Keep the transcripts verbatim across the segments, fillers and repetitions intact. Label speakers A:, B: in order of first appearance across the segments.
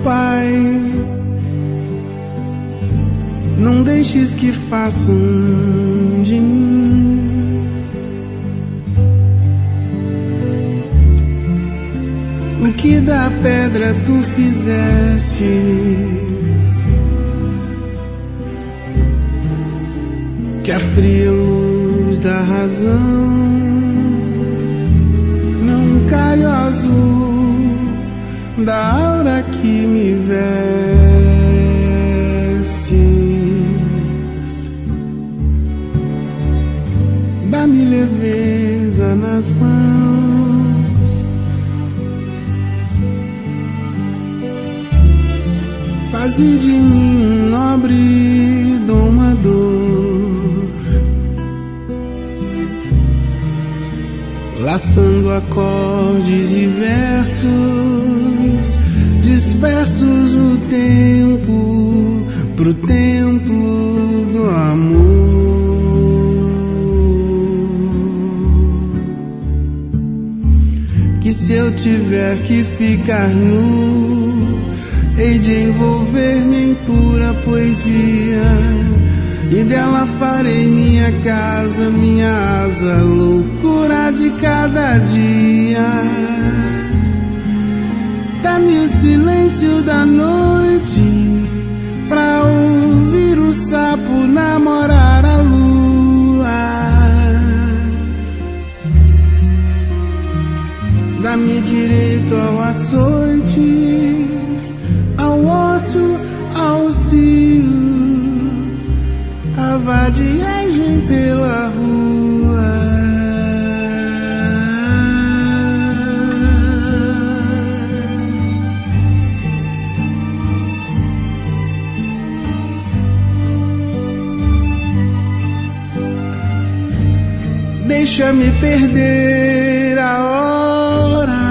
A: Pai, não deixes que façam de mim o que da pedra tu fizeste. Que a fria luz da razão não calhe o azul da aura que me vestes. Dá-me leveza nas mãos, faze de mim um nobre domador, laçando acordes e versos dispersos no tempo, pro templo do amor. Que se eu tiver que ficar nu, hei de envolver-me em pura poesia, e dela farei minha casa, minha asa, loucura de cada dia. Dá-me o silêncio da noite pra ouvir o sapo namorar a lua. Dá-me direito ao açoite, ao osso, ao cio, a vadiagem pela rua. Deixa-me perder a hora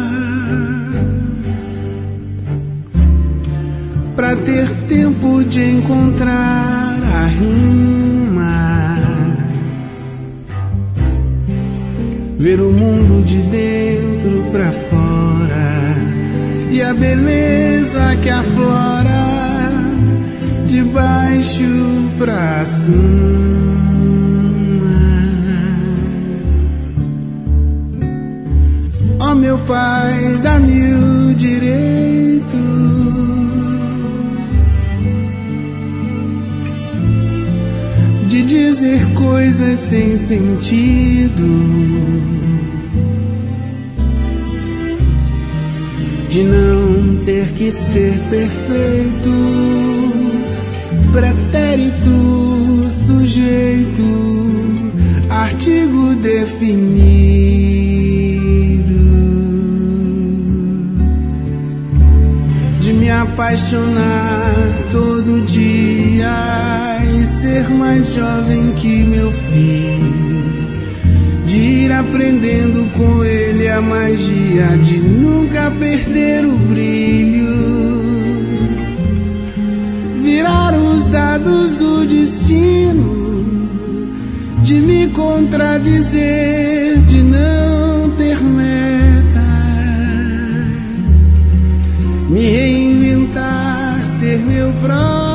A: pra ter tempo de encontrar a rima, ver o mundo de dentro pra fora e a beleza que aflora de baixo pra cima. Ó meu Pai, dá-me o direito de dizer coisas sem sentido, de não ter que ser perfeito, pretérito, sujeito, artigo definido, de me apaixonar todo dia e ser mais jovem que meu filho, de ir aprendendo com ele a magia de nunca perder o brilho, virar os dados do destino, de me contradizer, de não ter meta, me reinventar, ser meu próprio